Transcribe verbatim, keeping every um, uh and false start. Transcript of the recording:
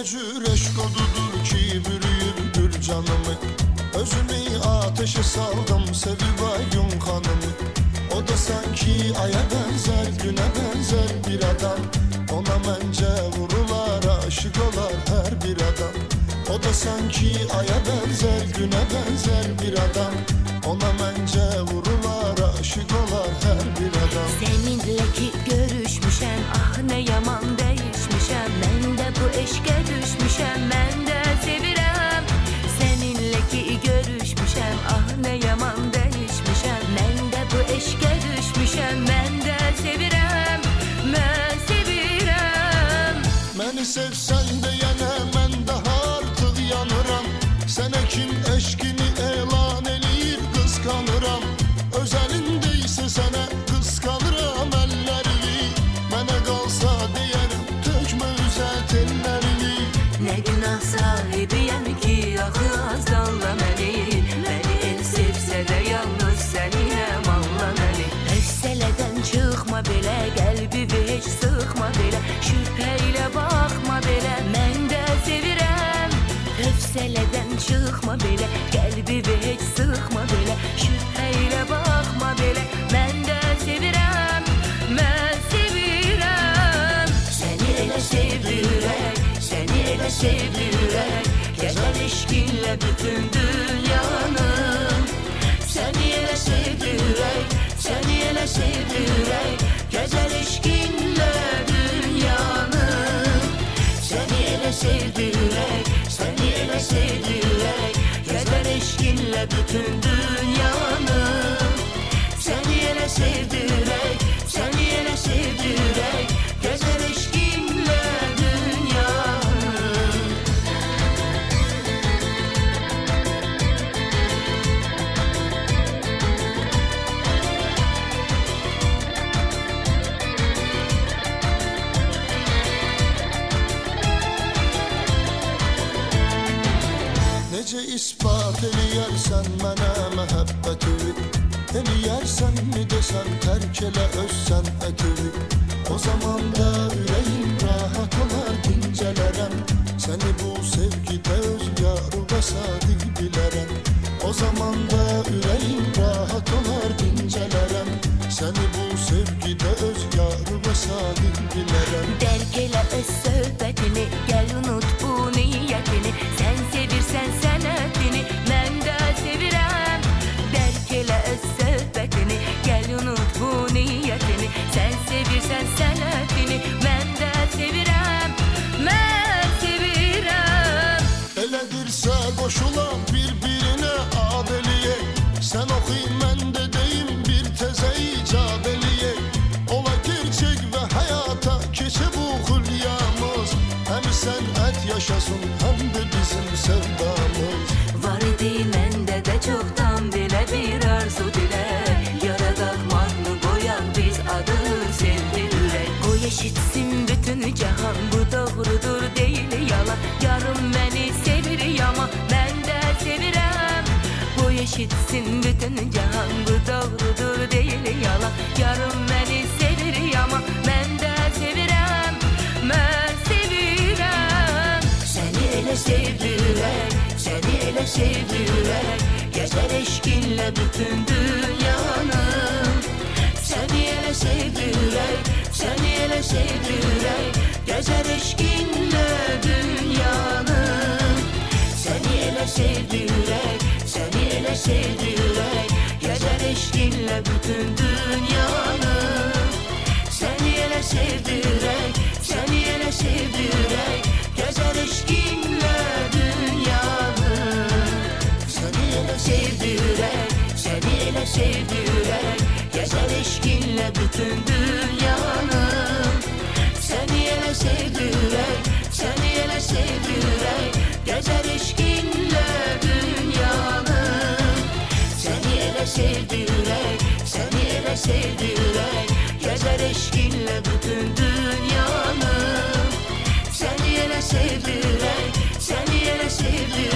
cür eşk odudur ki bürüyübdür canımı. Özümü ateşe saldım sevib ayın hanımı. O da sanki aya benzer, güne benzer bir adam. Ona mence vurular, aşık olar her bir adam. O da sanki aya benzer, güne benzer bir adam. Ona mence vurular, aşık olar her bir adam. Seninle ki görüşmüşem, ah ne yaman değişmişem. Ben de bu eşke düşmüşem, ben de sevirem. Seninle ki görüşmüşem, ah ne yaman değişmişem. Ben de bu eşke düşmüşem, ben de sevirem. Ben sevirem. Beni sevsen de yine ben daha artık yanıram. Sene kim eşkini elan eləyir kıskanıram. Özelindeyse sana kıskanıram ellerini. Bana kalsa diyerim tökme üzet ellerini. Ne günah sahibiyem ki ahı azdanla beni. Beni el sevse de yalnız seninle malla beni. Hevseleden çıkma bile, kalbi hiç sıkma bile. Şüpheyle bakma bile, ben de sevirem. Hevseleden çıkma bile, kalbi hiç sıkma bile. Şüpheyle bakma bile, ben de sevirem. Ben sevirem. Seni ele sevdirek, seni ele sevdirek. Gezer eşkinle bütün dünyanın. Seni ele sevdirek, seni ele sevdirek. Gezer eşkinle dünyanın. Seni ele sevdirek, seni ele sevdirek. Gezer eşkinle bütün dünyanın. Seni ele sevdirek, seni ele sevdirek. Gezer eşkinle dünyanın. Nece ispat eləyərsən mənə məhəbbəti. Eləyərsən mi desəm tərk elə özsən ətivi. O zaman da ürəyim rahat olar dincələrəm. Səni bu sevgidə öz yarıma sadiq bilərəm. O zaman da ürəyim rahat olar dincələrəm. Səni bu sevgidə öz yarıma sadiq bilərəm. Dərk elə öz söhbətini, gəl unut bu niyyətini. Sən sevirsən sənətini, mən də sevirəm. Dərk elə öz söhbətini, gəl unut bu niyyətini. Sən sevirsən sənətini, mən də sevirəm. Mən sevirəm. Elədirsə qoşulan bir-birinə ad eləyək. Sən oxuy, mən də deyim, bir təzə icad eləyək. Ola gerçək və həyata keçə bu xülyamız. Həm sənət yaşasın, həm də bizim sevdamız. Var idi məndə də çoxdan belə bir arzu dilək. Yaradaq mahnı qoyaq biz adı sevdirək. Qoy eşitsin bütün cahan, bu doğrudur deyil yalan. Yarım məni sevir yama, mən də sevirəm. Qoy eşitsin bütün cahan, bu doğrudur deyil yalan. Yarım məni sevir yama, mən də sevirəm. Mən sevirəm. Səni elə sevdirək, səni elə sevdirək. Gəzər eşkinlə bütün dünyanın. Səni elə sevdirək, səni elə sevdirək. Gəzər eşkinlə dünyanın. Səni elə sevdirək, səni elə sevdirək. Gəzər eşkinlə bütün dünyanın. Səni elə sevdirək, səni elə sevdirək. Gəzər eşkinlə dünyanın. Səni elə Sevdirək, səni elə sevdirək. Gəzər eşkinlə bütün dünyanın. Səni elə sevdirək, səni elə sevdirək. Gəzər eşkinlə dünyanın. Səni elə sevdirək, səni elə sevdirək. Gəzər eşkinlə bütün dünyanın. Səni elə sevdirək, səni elə sevdirək.